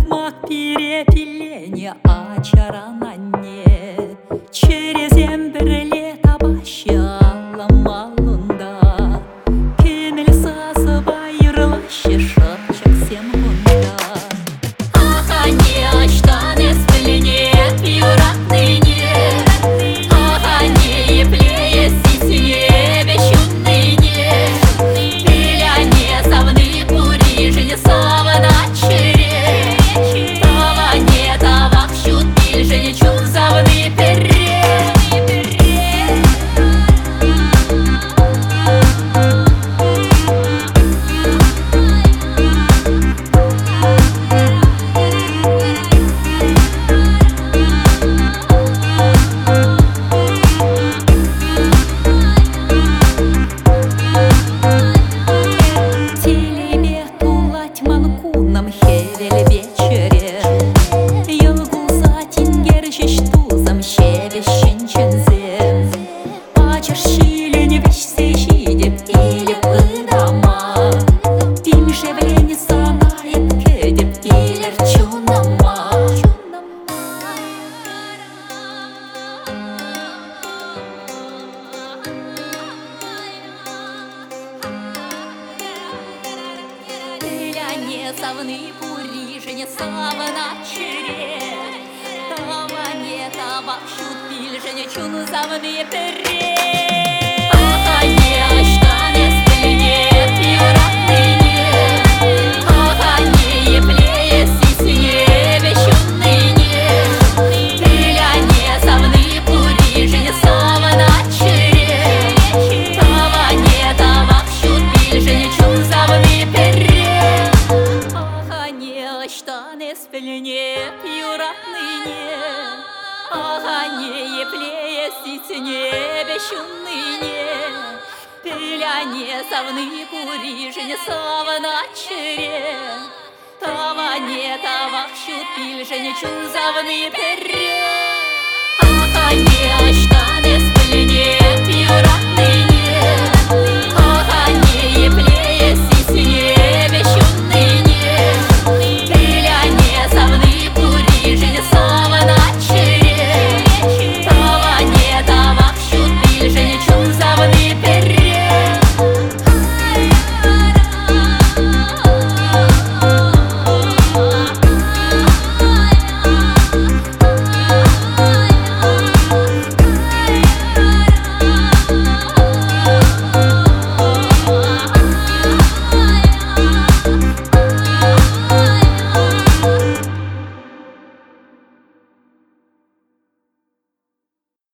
Мак перепеление очаранание через бір лето başlayalım malında Көңіл сазы байырлаще шапчак всем кунда Ага, не, что не спленет пьюра ныне. Ага, не, еплее сисне бещунныне. Пиля не савны пури, жене савна чере. Тава не тавак щут пиль, жене чун савны пере. Хевель вечере Йылгулса тингер жеш тузам шевещен чензем Пачаш шилен вешсе жидеп или пыдама Тим шевлени санает кедеп илер чунама Не савны пури, жене савна чере. Тава не тавак щут пиль, жене чун савны пере. Ага, не, что не спленет пьюра ныне. Ага, не, еплее сисне бещунныне. Пиля не савны пури, жене савна чере. Тава не тавак щут пиль, жене чун савны пере. Что не спленет пьюра ныне. Ага, не, еплее сисне бещунныне. Пиля не савны пури, жене савна чере. Тава не тавак щут пиль, жене чун савны пере. Ага, не, что